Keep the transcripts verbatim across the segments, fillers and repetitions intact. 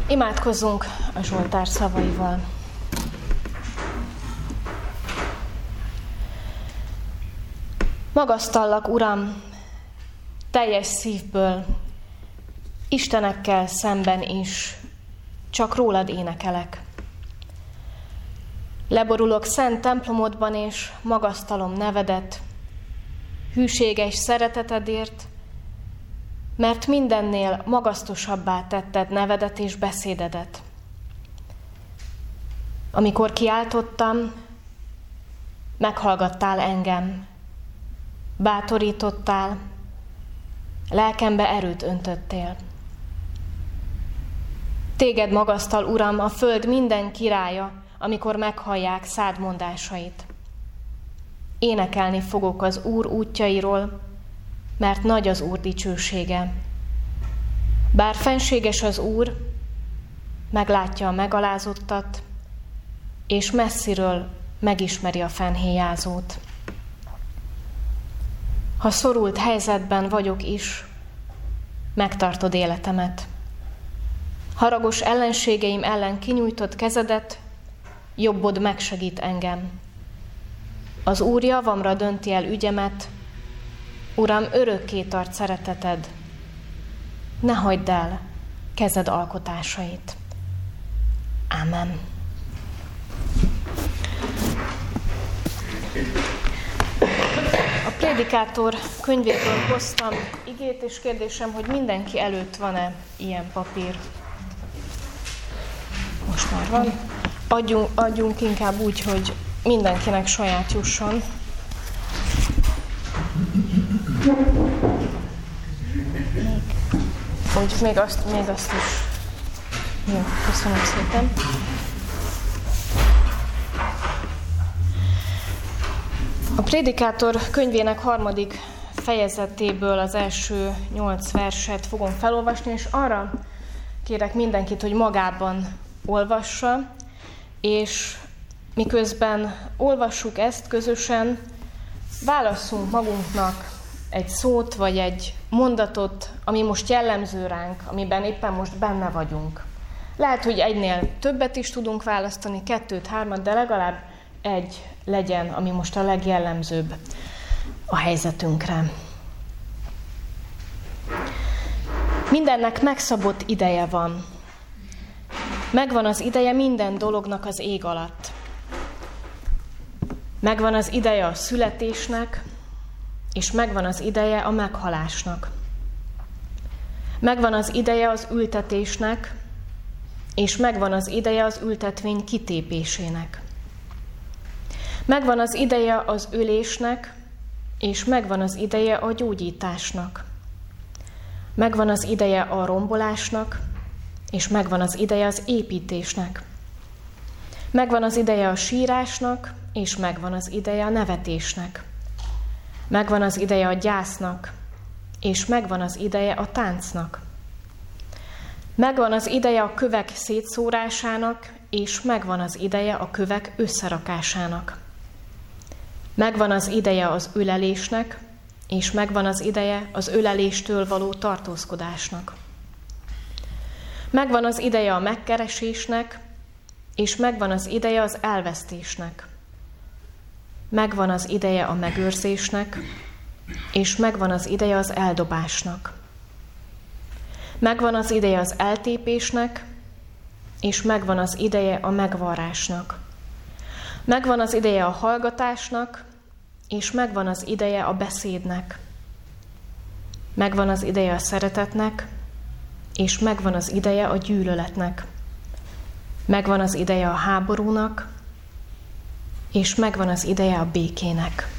Imádkozzunk a Zsoltár szavaival. Magasztallak, Uram, teljes szívből, istenekkel szemben is, csak rólad énekelek. Leborulok szent templomodban, és magasztalom nevedet, hűséges szeretetedért, mert mindennél magasztosabbá tetted nevedet és beszédedet. Amikor kiáltottam, meghallgattál engem, bátorítottál, lelkembe erőt öntöttél. Téged magasztal, Uram, a föld minden királya, amikor meghallják szád mondásait. Énekelni fogok az Úr útjairól, mert nagy az Úr dicsősége. Bár fenséges az Úr, meglátja a megalázottat, és messziről megismeri a fennhéjázót. Ha szorult helyzetben vagyok is, megtartod életemet. Haragos ellenségeim ellen kinyújtott kezedet, jobbod megsegít engem. Az Úr javamra dönti el ügyemet, Uram, örökké tart szereteted. Ne hagyd el kezed alkotásait. Ámen. A Prédikátor könyvéből hoztam igét, és kérdésem, hogy mindenki előtt van-e ilyen papír? Most már van. Adjunk, adjunk inkább úgy, hogy mindenkinek saját jusson. Úgy még azt, még azt is. Jó, köszönöm szépen. A Prédikátor könyvének harmadik fejezetéből az első nyolc verset fogom felolvasni, és arra kérek mindenkit, hogy magában olvassa, és miközben olvassuk ezt közösen, válasszunk magunknak egy szót, vagy egy mondatot, ami most jellemző ránk, amiben éppen most benne vagyunk. Lehet, hogy egynél többet is tudunk választani, kettőt, hármat, de legalább egy legyen, ami most a legjellemzőbb a helyzetünkre. Mindennek megszabott ideje van. Megvan az ideje minden dolognak az ég alatt. Megvan az ideje a születésnek, és megvan az ideje a meghalásnak. Megvan az ideje az ültetésnek, és megvan az ideje az ültetvény kitépésének. Megvan az ideje az ölésnek, és megvan az ideje a gyógyításnak. Megvan az ideje a rombolásnak, és megvan az ideje az építésnek. Megvan az ideje a sírásnak, és megvan az ideje a nevetésnek. Megvan az ideje a gyásznak, és megvan az ideje a táncnak. Megvan az ideje a kövek szétszórásának, és megvan az ideje a kövek összerakásának. Megvan az ideje az ölelésnek, és megvan az ideje az öleléstől való tartózkodásnak. Megvan az ideje a megkeresésnek, és megvan az ideje az elvesztésnek. Megvan az ideje a megőrzésnek, és megvan az ideje az eldobásnak. Megvan az ideje az eltépésnek, és megvan az ideje a megvarrásnak. Megvan az ideje a hallgatásnak, és megvan az ideje a beszédnek. Megvan az ideje a szeretetnek, és megvan az ideje a gyűlöletnek. Megvan az ideje a háborúnak, és megvan az ideje a békének.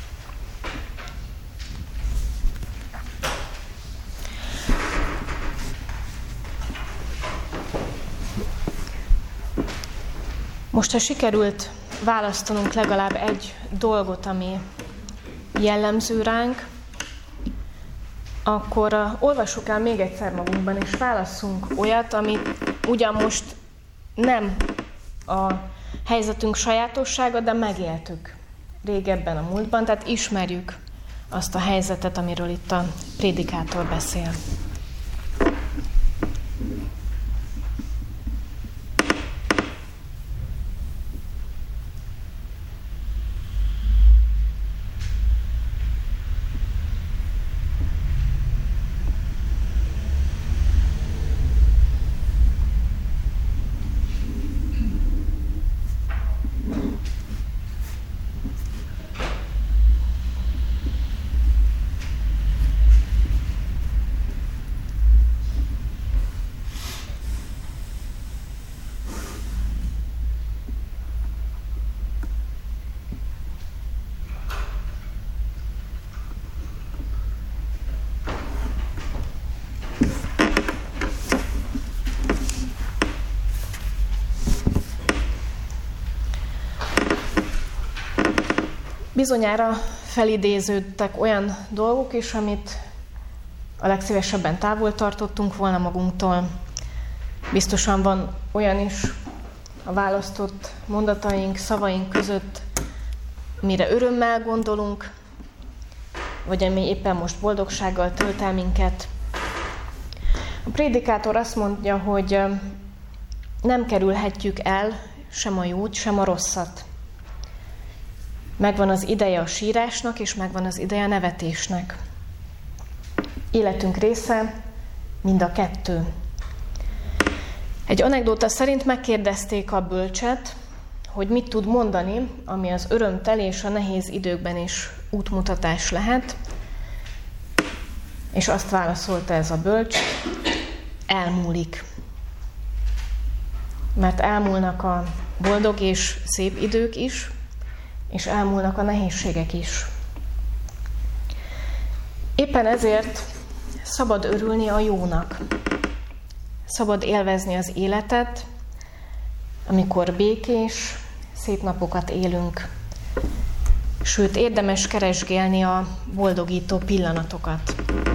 Most, ha sikerült választanunk legalább egy dolgot, ami jellemző ránk, akkor uh, olvassuk el még egyszer magunkban, és válasszunk olyat, amit ugyan most nem a helyzetünk sajátossága, de megéltük régebben a múltban, tehát ismerjük azt a helyzetet, amiről itt a prédikátor beszél. Bizonyára felidéződtek olyan dolgok is, amit a legszívesebben távol tartottunk volna magunktól. Biztosan van olyan is a választott mondataink, szavaink között, mire örömmel gondolunk, vagy ami éppen most boldogsággal tölt el minket. A prédikátor azt mondja, hogy nem kerülhetjük el sem a jót, sem a rosszat. Megvan az ideje a sírásnak, és megvan az ideje a nevetésnek. Életünk része mind a kettő. Egy anekdóta szerint megkérdezték a bölcset, hogy mit tud mondani, ami az örömteli és a nehéz időkben is útmutatás lehet, és azt válaszolta ez a bölcs, elmúlik. Mert elmúlnak a boldog és szép idők is, és elmúlnak a nehézségek is. Éppen ezért szabad örülni a jónak. Szabad élvezni az életet, amikor békés, szép napokat élünk. Sőt, érdemes keresgélni a boldogító pillanatokat.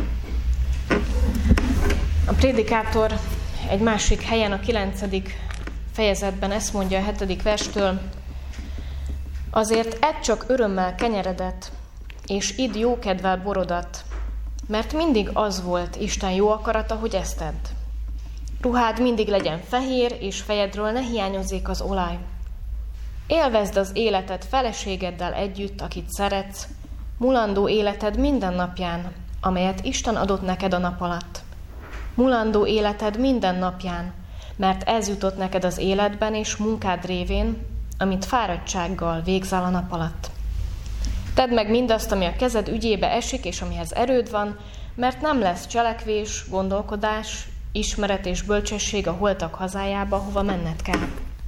A prédikátor egy másik helyen, a kilencedik fejezetben ezt mondja a hetedik verstől: azért edd csak örömmel kenyeredet, és idd jókedvel borodat, mert mindig az volt Isten jó akarata, hogy ezt tedd. Ruhád mindig legyen fehér, és fejedről ne hiányozzék az olaj. Élvezd az életed feleségeddel együtt, akit szeretsz, mulandó életed minden napján, amelyet Isten adott neked a nap alatt. Mulandó életed minden napján, mert ez jutott neked az életben és munkád révén, amit fáradtsággal végzel a nap alatt. Tedd meg mindazt, ami a kezed ügyébe esik, és amihez erőd van, mert nem lesz cselekvés, gondolkodás, ismeret és bölcsesség a holtak hazájába, hova menned kell.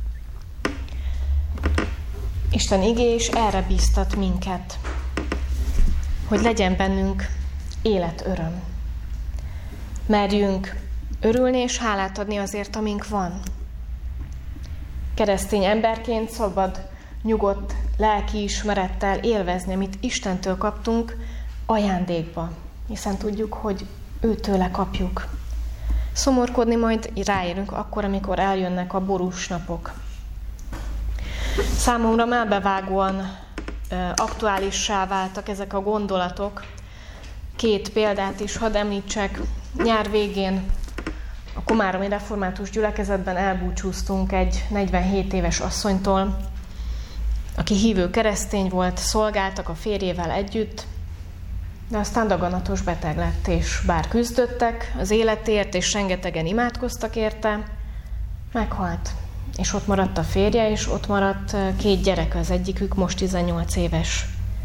Isten igé is erre bíztat minket, hogy legyen bennünk életöröm. Merjünk örülni és hálát adni azért, amink van. Keresztény emberként szabad, nyugodt lelkiismerettel élvezni, amit Istentől kaptunk ajándékba, hiszen tudjuk, hogy őtőle kapjuk. Szomorkodni majd ráérünk akkor, amikor eljönnek a borús napok. Számomra melbevágóan aktuálissá váltak ezek a gondolatok. Két példát is hadd említsek. Nyár végén a komáromi református gyülekezetben elbúcsúztunk egy negyvenhét éves asszonytól, aki hívő keresztény volt, szolgáltak a férjével együtt, de aztán daganatos beteg lett, és bár küzdöttek az életért, és rengetegen imádkoztak érte, meghalt. És ott maradt a férje, és ott maradt két gyerek, az egyikük most tizennyolc éves.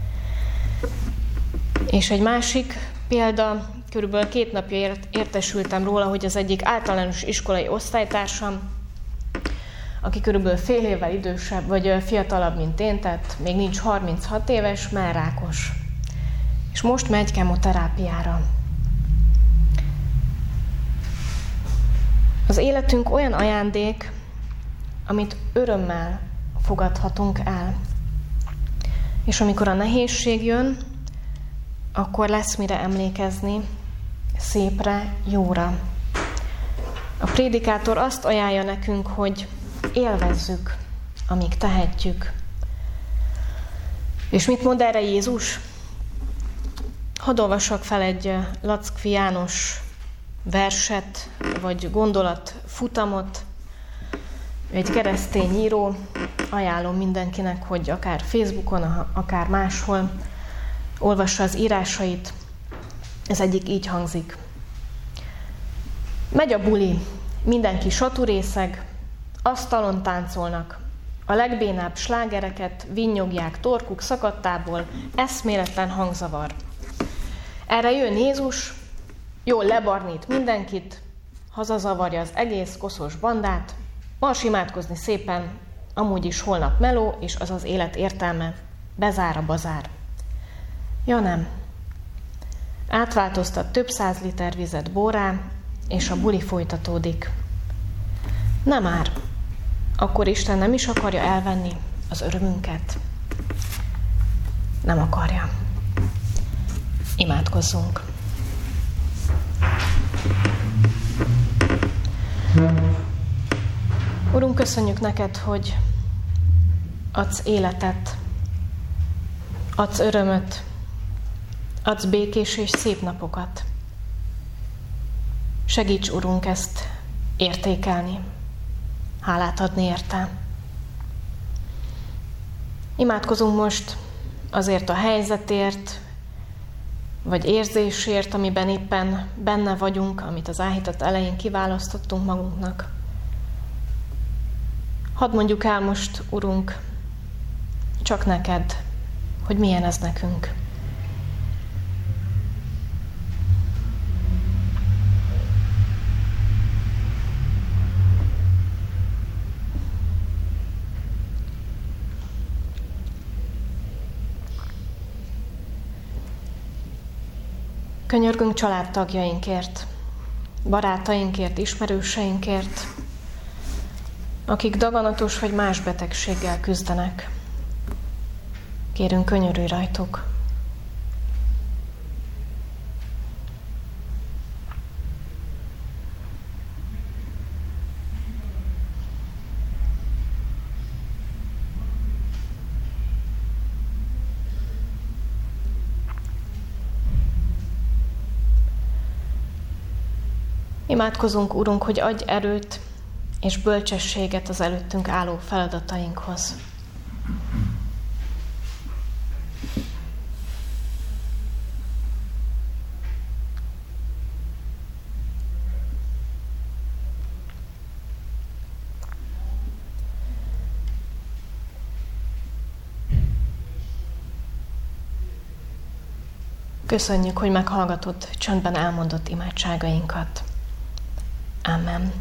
És egy másik példa, körülbelül két napja értesültem róla, hogy az egyik általános iskolai osztálytársam, aki körülbelül fél évvel idősebb, vagy fiatalabb, mint én, tehát még nincs harminchat éves, mellrákos. És most megy kemoterápiára. Az életünk olyan ajándék, amit örömmel fogadhatunk el. És amikor a nehézség jön, akkor lesz mire emlékezni, szépre, jóra. A prédikátor azt ajánlja nekünk, hogy élvezzük, amíg tehetjük. És mit mond erre Jézus? Hadd olvassak fel egy Lackfi János verset, vagy gondolatfutamot. Egy keresztény író, ajánlom mindenkinek, hogy akár Facebookon, akár máshol olvassa az írásait. Ez egyik így hangzik. Megy a buli, mindenki saturészeg, asztalon táncolnak. A legbénább slágereket vinnyogják torkuk szakadtából, eszméletlen hangzavar. Erre jön Jézus, jól lebarnít mindenkit, hazazavarja az egész koszos bandát, mars imádkozni szépen, amúgy is holnap meló, és az az élet értelme, bezár a bazár. Ja nem. Átváltoztat több száz liter vizet borrá, és a buli folytatódik. Nem már. Akkor Isten nem is akarja elvenni az örömünket. Nem akarja. Imádkozzunk. Urunk, köszönjük neked, hogy adsz életet, adsz örömöt, adsz békés és szép napokat. Segíts, Urunk, ezt értékelni, hálát adni érte. Imádkozunk most azért a helyzetért, vagy érzésért, amiben éppen benne vagyunk, amit az áhítat elején kiválasztottunk magunknak. Hadd mondjuk el most, Urunk, csak neked, hogy milyen ez nekünk. Könyörgünk családtagjainkért, barátainkért, ismerőseinkért, akik daganatos vagy más betegséggel küzdenek. Kérünk, könyörülj rajtuk. Imádkozunk, Urunk, hogy adj erőt és bölcsességet az előttünk álló feladatainkhoz. Köszönjük, hogy meghallgatod csöndben elmondott imádságainkat. Amen.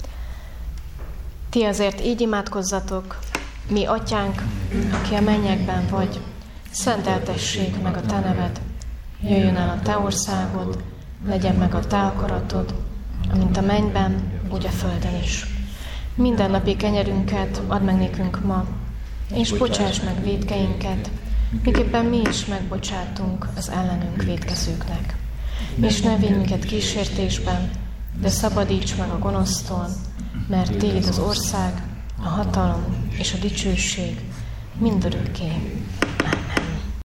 Ti azért így imádkozzatok: mi atyánk, aki a mennyekben vagy, szenteltessék meg a te neved, jöjjön el a te országod, legyen meg a te akaratod, amint a mennyben, úgy a földön is. Mindennapi kenyerünket add meg nékünk ma, és bocsáss meg vétkeinket, miképpen mi is megbocsátunk az ellenünk vétkezőknek. És ne védj minket kísértésben, de szabadíts meg a gonosztól, mert tiéd az ország, a hatalom és a dicsőség mindörökké.